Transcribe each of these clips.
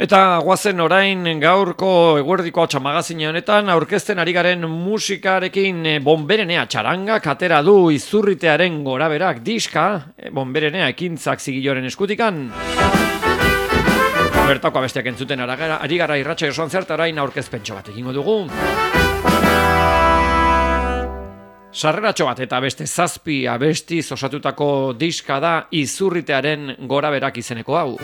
Eta guazen orain gaurko eguerdiko magazine honetan aurkezten ari garen musikarekin Bonberenea txarangak atera du Izurritearen goraberak diska, Bonberenea ekintzak zigiloren eskutikan. Bertako abestiak entzuten ari gara irratxa osoan zerta orain aurkezpentxo bat egingo dugu. Sarreratxo bat eta beste 7 abestiz osatutako diska da Izurritearen goraberak izeneko hau.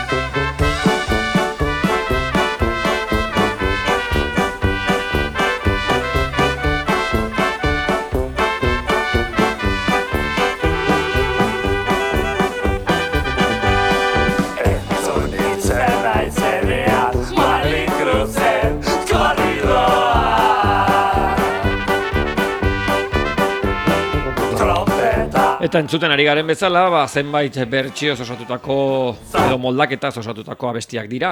Eta entzuten ari garen bezala, zenbait bertsioz osatutako edo moldaketaz osatutako abestiak dira.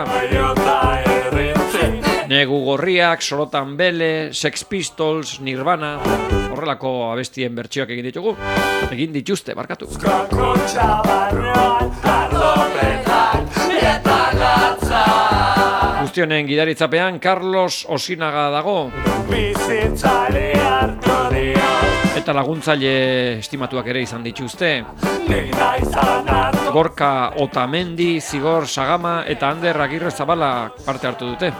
Negu Gorriak, Sorotan Bele, Sex Pistols, Nirvana, horrelako abestien bertsioak egin dituzte, barkatu. Guztionen gidaritzapean Carlos Osinaga dago. Eta laguntzaile estimatuak ere izan dituzte. Gorka Otamendi, Zigor Sagama eta Ander Agirrezabala parte hartu dute.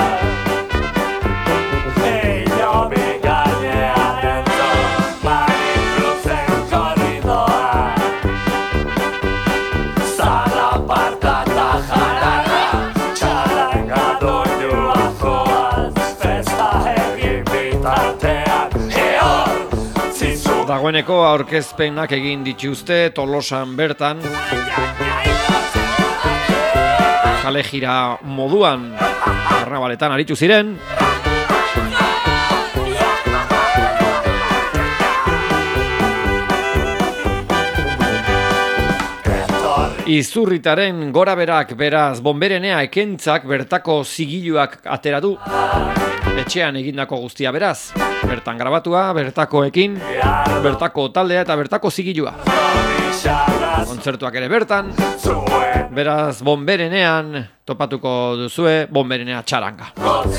Dagoeneko aurkezpenak egin dituzte Tolosan bertan. Kale jira moduan karnabaletan aritu ziren. Izurritaren goraberak beraz Bonberenea ekentzak bertako zigiluak atera du. Etxean egindako guztia beraz, bertan grabatua, bertakoekin, bertako taldea eta bertako zigilua. Kontzertuak ere bertan, beraz Bonberenean topatuko duzue Bonberenea txaranga.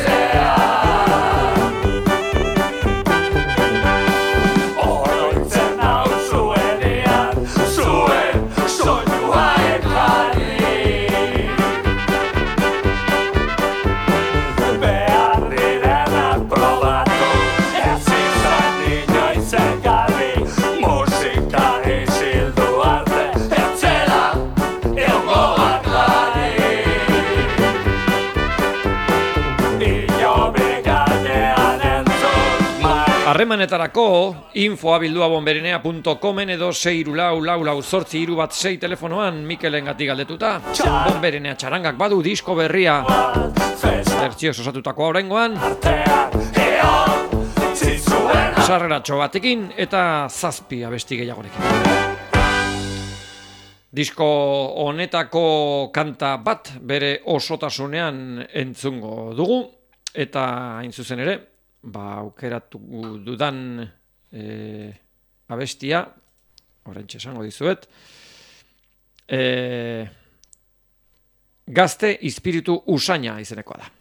Harremanetarako info@bonberenea.comen edo 64448 telefonoan Mikelen gatik galdetuta. Bonberenea txarangak badu disko berria. Bertsioz osatutako oraingoan. Sarreratxo batekin eta 7 abesti gehiagorekin. Disko honetako kanta bat bere osotasunean entzungo dugu eta hain zuzen ere aukeratu dudan abestia, oraintxe esango dizuet, Gazte Espiritu Usaina izenekoa da.